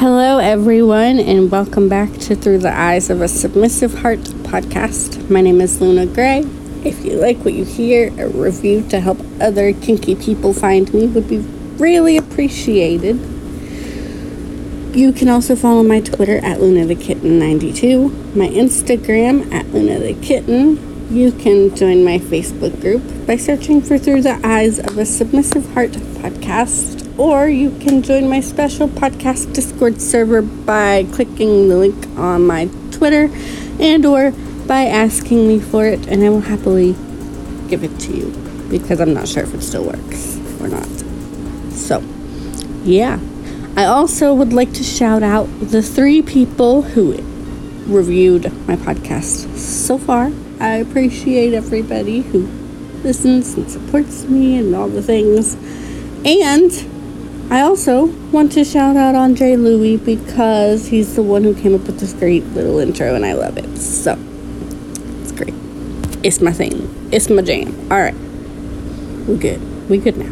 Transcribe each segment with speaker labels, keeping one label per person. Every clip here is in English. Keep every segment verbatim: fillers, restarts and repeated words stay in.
Speaker 1: Hello, everyone, and welcome back to Through the Eyes of a Submissive Heart podcast. My name is Luna Gray. If you like what you hear, a review to help other kinky people find me would be really appreciated. You can also follow my Twitter at Luna the Kitten ninety-two, my Instagram at Luna the Kitten. You can join my Facebook group by searching for Through the Eyes of a Submissive Heart podcast. Or you can join my special podcast Discord server by clicking the link on my Twitter and or by asking me for it, and I will happily give it to you because I'm not sure if it still works or not. So, yeah. I also would like to shout out the three people who reviewed my podcast so far. I appreciate everybody who listens and supports me and all the things. And I also want to shout out Andre Louis because he's the one who came up with this great little intro and I love it. So, it's great. It's my thing. It's my jam. All right. We're good. We good now.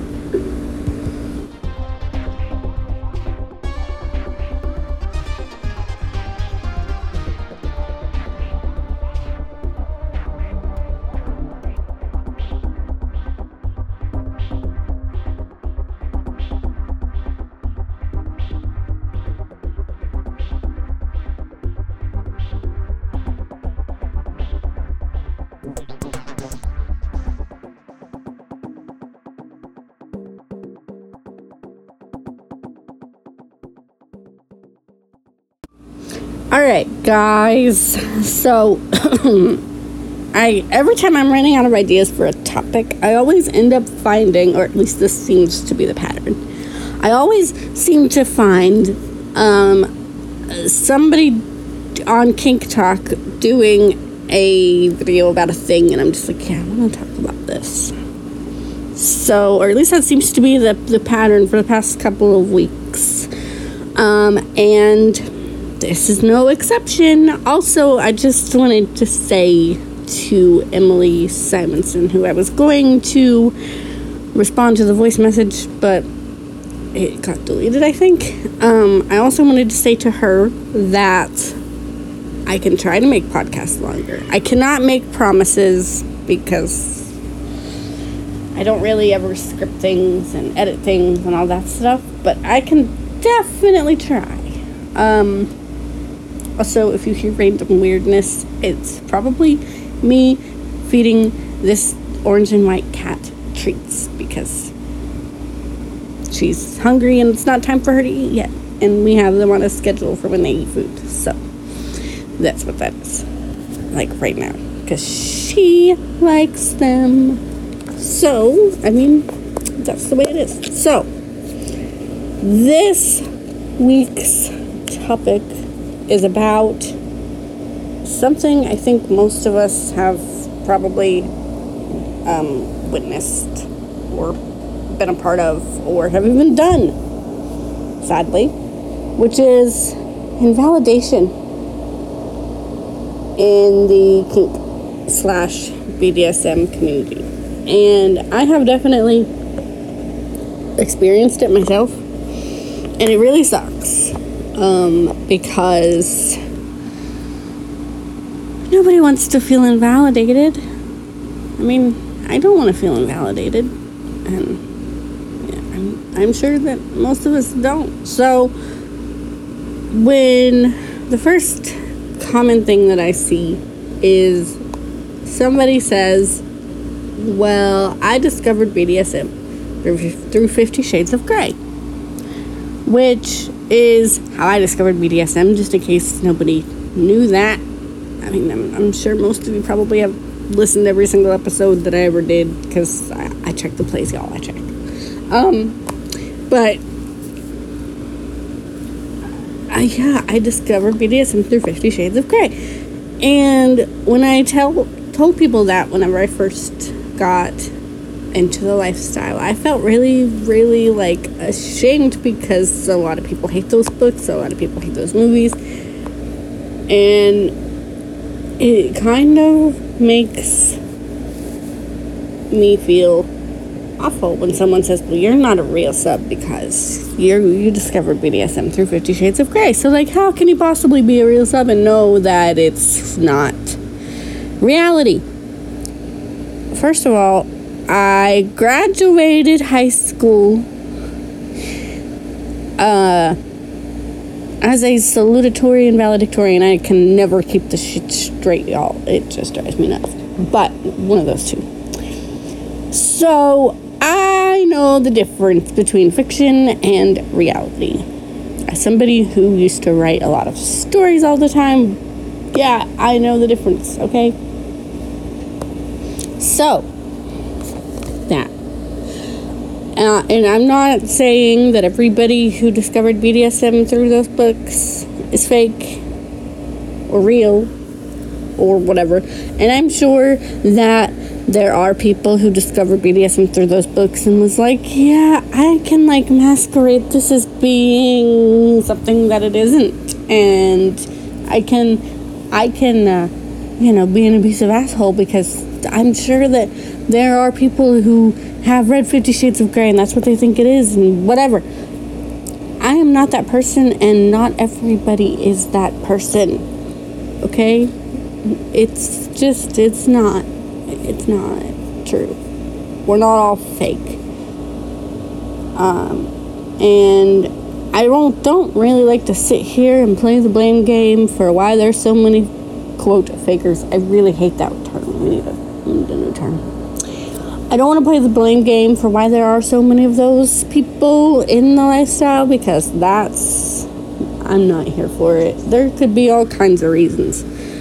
Speaker 1: Alright, guys, so I every time I'm running out of ideas for a topic, I always end up finding, or at least this seems to be the pattern, I always seem to find um, somebody on Kink Talk doing a video about a thing, and I'm just like, yeah, I want to talk about this. So, or at least that seems to be the, the pattern for the past couple of weeks. Um, and this is no exception. Also, I just wanted to say to Emily Simonson, who I was going to respond to the voice message, but it got deleted, I think. Um, I also wanted to say to her that I can try to make podcasts longer. I cannot make promises because I don't really ever script things and edit things and all that stuff, but I can definitely try. Um... Also, if you hear random weirdness, it's probably me feeding this orange and white cat treats because she's hungry and it's not time for her to eat yet. And we have them on a schedule for when they eat food. So, that's what that is. Like right now. Because she likes them. So, I mean, that's the way it is. So, this week's topic is about something I think most of us have probably um, witnessed or been a part of or have even done, sadly, which is invalidation in the kink slash B D S M community. And I have definitely experienced it myself, and it really sucks. Um, because nobody wants to feel invalidated. I mean, I don't want to feel invalidated, and yeah, I'm, I'm sure that most of us don't. So, when the first common thing that I see is somebody says, well, I discovered B D S M through, through Fifty Shades of Grey, which is how I discovered B D S M, just in case nobody knew that. I mean, I'm, I'm sure most of you probably have listened to every single episode that I ever did, because I, I check the plays, y'all, I check. Um, but, I, yeah, I discovered B D S M through Fifty Shades of Grey. And when I tell told people that whenever I first got into the lifestyle, I felt really, really, like, ashamed because a lot of people hate those books, a lot of people hate those movies, and it kind of makes me feel awful when someone says, well, you're not a real sub because you're, you discovered B D S M through Fifty Shades of Grey. So, like, how can you possibly be a real sub and know that it's not reality? First of all, I graduated high school uh, as a salutatorian and valedictorian. I can never keep the shit straight, y'all. It just drives me nuts. But one of those two. So, I know the difference between fiction and reality. As somebody who used to write a lot of stories all the time, yeah, I know the difference, okay? So, that. Uh, and I'm not saying that everybody who discovered B D S M through those books is fake or real or whatever. And I'm sure that there are people who discovered B D S M through those books and was like, yeah, I can, like, masquerade this as being something that it isn't. And I can, I can, uh, you know, be an abusive asshole because I'm sure that there are people who have read Fifty Shades of Grey and that's what they think it is and whatever. I am not that person, and not everybody is that person. Okay? It's just, it's not. It's not true. We're not all fake. Um, and I don't, don't really like to sit here and play the blame game for why there's so many, quote, fakers. I really hate that term. We need a, we need a new term. I don't want to play the blame game for why there are so many of those people in the lifestyle, because that's, I'm not here for it. There could be all kinds of reasons.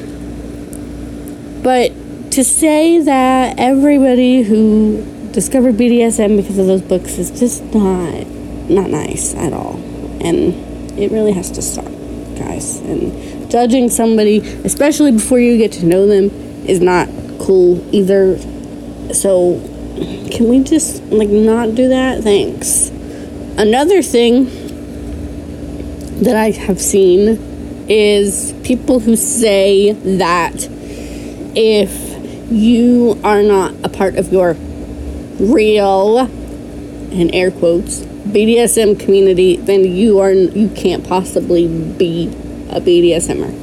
Speaker 1: But to say that everybody who discovered B D S M because of those books is just not, not nice at all. And it really has to stop, guys. And judging somebody, especially before you get to know them, is not cool either. So, can we just, like, not do that? Thanks. Another thing that I have seen is people who say that if you are not a part of your real, in air quotes, B D S M community, then you are, you can't possibly be a B D S M er.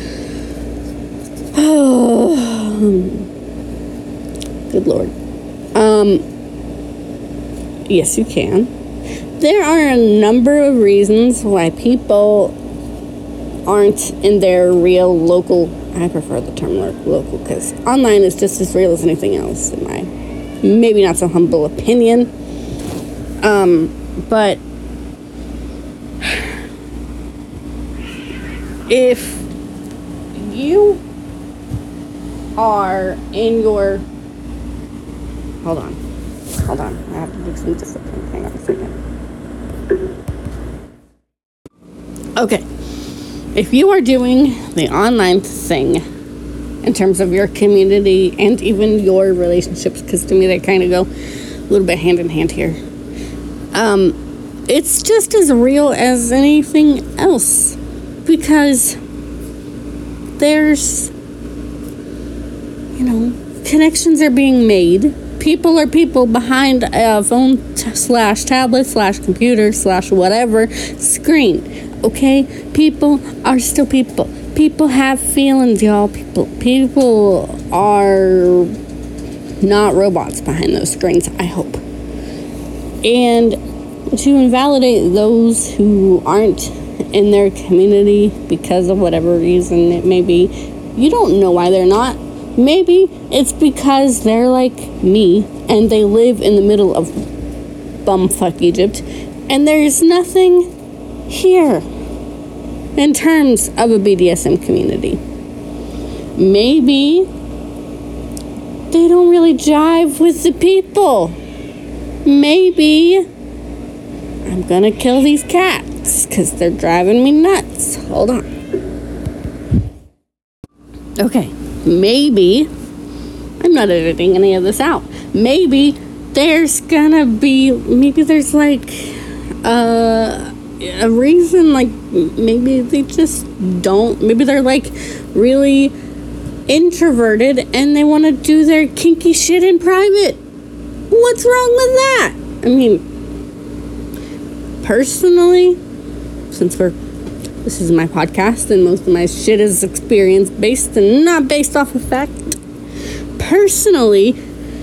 Speaker 1: Good Lord. Um, yes, you can. There are a number of reasons why people aren't in their real local, I prefer the term local, because online is just as real as anything else, in my maybe not so humble opinion. Um, but if you are in your, hold on, hold on, I have to do some discipline, hang on a second. Okay, if you are doing the online thing in terms of your community and even your relationships, because to me they kind of go a little bit hand in hand here, um, it's just as real as anything else, because there's, you know, connections are being made. People are people behind a phone t- slash tablet slash computer slash whatever screen. Okay? People are still people. People have feelings, y'all. People, people are not robots behind those screens, I hope. And to invalidate those who aren't in their community because of whatever reason it may be, you don't know why they're not. Maybe it's because they're like me and they live in the middle of bumfuck Egypt and there's nothing here in terms of a B D S M community. Maybe they don't really jive with the people. Maybe I'm gonna kill these cats because they're driving me nuts. Hold on. Okay. Maybe, I'm not editing any of this out, maybe there's gonna be, maybe there's like uh, a reason, like maybe they just don't, maybe they're like really introverted and they want to do their kinky shit in private. What's wrong with that? I mean, personally, since we're this is my podcast and most of my shit is experience based and not based off of fact. Personally,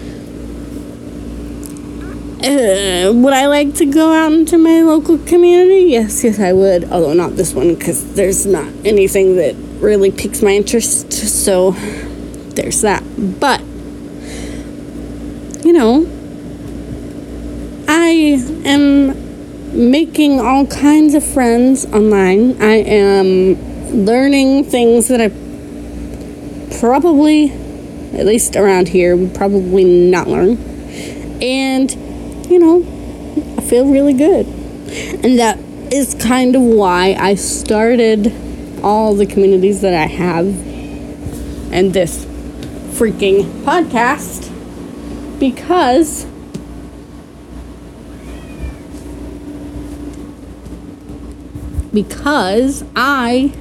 Speaker 1: uh, would I like to go out into my local community? Yes, yes, I would. Although not this one, because there's not anything that really piques my interest. So there's that. But, you know, I am making all kinds of friends online. I am learning things that I probably, at least around here, would probably not learn. And, you know, I feel really good. And that is kind of why I started all the communities that I have and this freaking podcast, because because I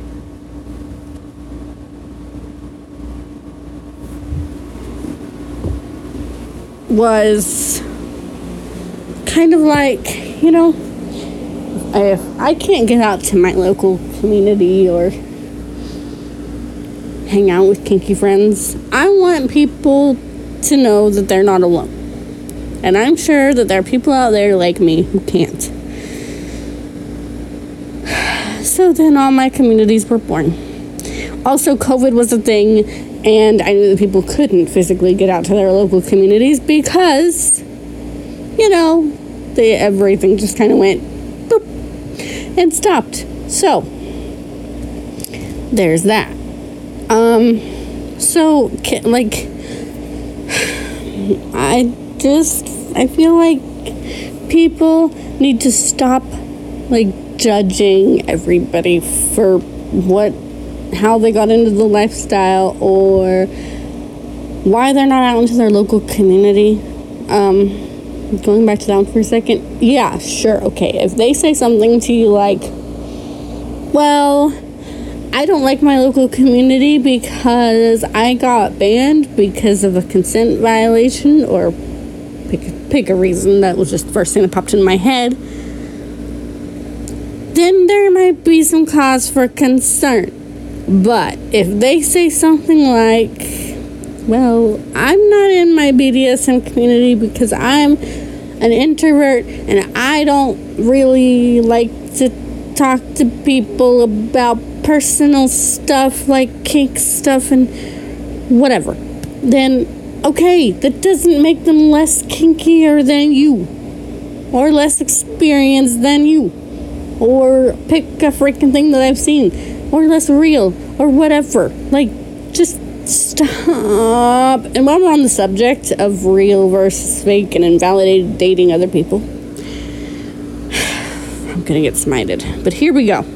Speaker 1: was kind of like, you know, if I can't get out to my local community or hang out with kinky friends, I want people to know that they're not alone. And I'm sure that there are people out there like me who can't. So then all my communities were born. Also, COVID was a thing, and I knew that people couldn't physically get out to their local communities because, you know, they, everything just kind of went boop and stopped. So, there's that. Um, so, like, I just, I feel like people need to stop, like, judging everybody for what, how they got into the lifestyle or why they're not out into their local community. Um, going back to that one for a second. Yeah, sure, okay. If they say something to you like, well, I don't like my local community because I got banned because of a consent violation, or pick, pick a reason that was just the first thing that popped in my head, then there might be some cause for concern. But if they say something like, well, I'm not in my B D S M community because I'm an introvert and I don't really like to talk to people about personal stuff like kink stuff and whatever, then okay, that doesn't make them less kinkier than you or less experienced than you. Or pick a freaking thing that I've seen. Or less real. Or whatever. Like, just stop. And while we're on the subject of real versus fake and invalidated dating other people, I'm gonna get smited. But here we go.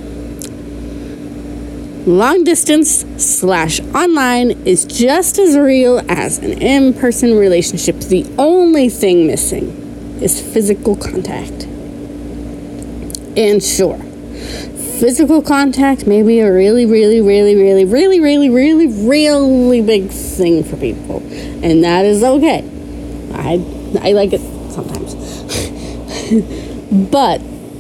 Speaker 1: Long distance slash online is just as real as an in-person relationship. The only thing missing is physical contact. And sure, physical contact may be a really, really, really, really, really, really, really, really big thing for people. And that is okay. I I like it sometimes. But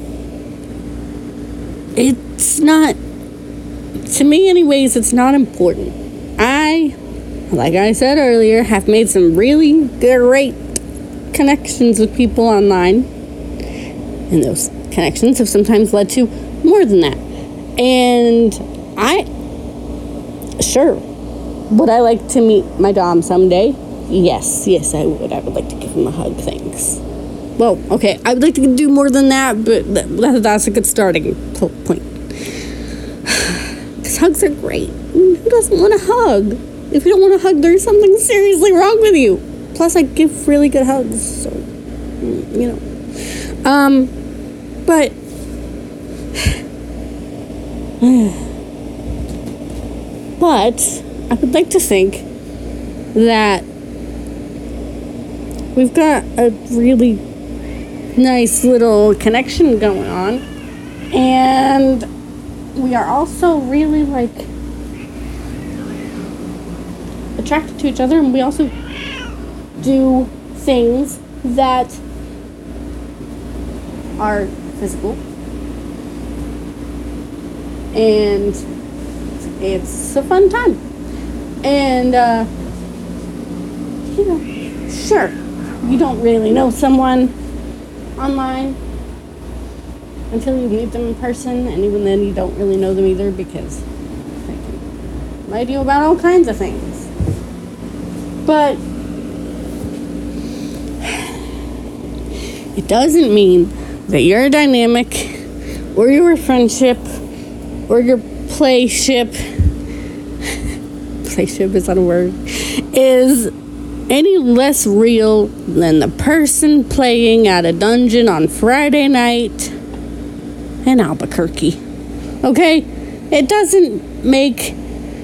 Speaker 1: it's not, to me anyways, it's not important. I, like I said earlier, have made some really great connections with people online. And those connections have sometimes led to more than that. And I, sure, would I like to meet my dom someday? Yes, yes, I would. I would like to give him a hug, thanks. Well, okay, I would like to do more than that, but that, that's a good starting point. Because hugs are great. Who doesn't want a hug? If you don't want a hug, there's something seriously wrong with you. Plus, I give really good hugs, so, you know. Um... But but I would like to think that we've got a really nice little connection going on, and we are also really like attracted to each other, and we also do things that are physical, and it's a fun time. And uh, you know, sure, you don't really know someone online until you meet them in person, and even then you don't really know them either, because they can lie to you about all kinds of things. But it doesn't mean that your dynamic or your friendship or your playship playship, is that a word, is any less real than the person playing at a dungeon on Friday night in Albuquerque. Okay? It doesn't make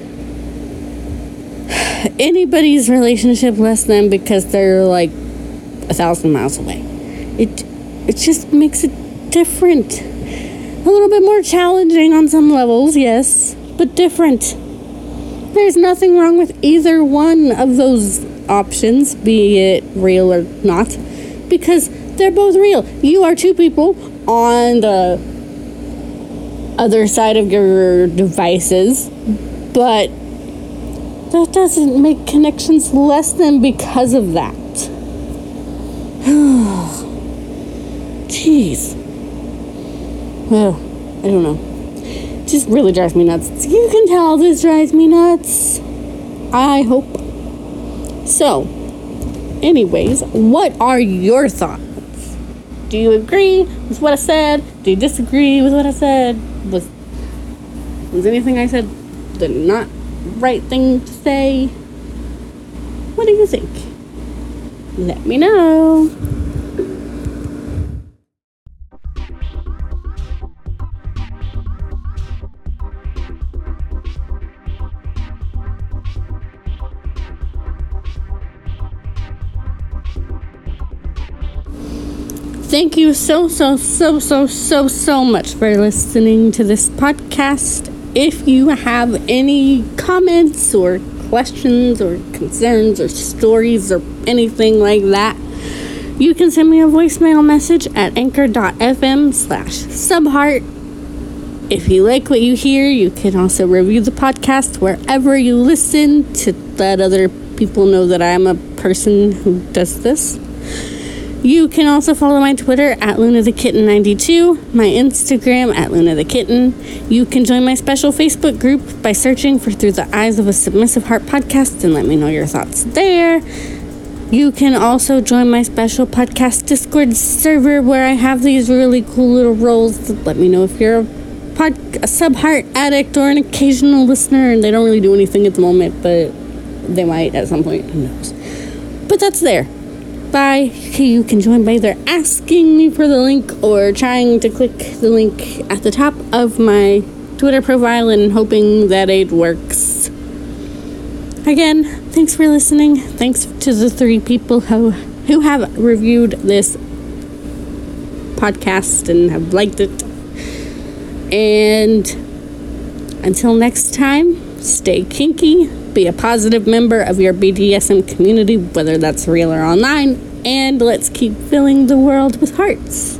Speaker 1: anybody's relationship less than because they're like a thousand miles away. It it just makes it different. A little bit more challenging on some levels, yes, but different. There's nothing wrong with either one of those options, be it real or not, because they're both real. You are two people on the other side of your devices, but that doesn't make connections less than because of that. Jeez. Well, I don't know. It just really drives me nuts. You can tell this drives me nuts. I hope. So, anyways, what are your thoughts? Do you agree with what I said? Do you disagree with what I said? Was, was anything I said the not right thing to say? What do you think? Let me know. Thank you so, so, so, so, so, so much for listening to this podcast. If you have any comments or questions or concerns or stories or anything like that, you can send me a voicemail message at anchor.fm slash subheart. If you like what you hear, you can also review the podcast wherever you listen to let other people know that I'm a person who does this. You can also follow my Twitter at Luna the Kitten ninety-two, my Instagram at Luna the Kitten. You can join my special Facebook group by searching for Through the Eyes of a Submissive Heart podcast and let me know your thoughts there. You can also join my special podcast Discord server where I have these really cool little roles. Let me know if you're a, pod, a sub-heart addict or an occasional listener, and they don't really do anything at the moment, but they might at some point. Who knows? But that's there. By you can join by either asking me for the link or trying to click the link at the top of my Twitter profile and hoping that it works. Again, thanks for listening. Thanks to the three people who who have reviewed this podcast and have liked it. And until next time, stay kinky. Be a positive member of your B D S M community, whether that's real or online, and let's keep filling the world with hearts.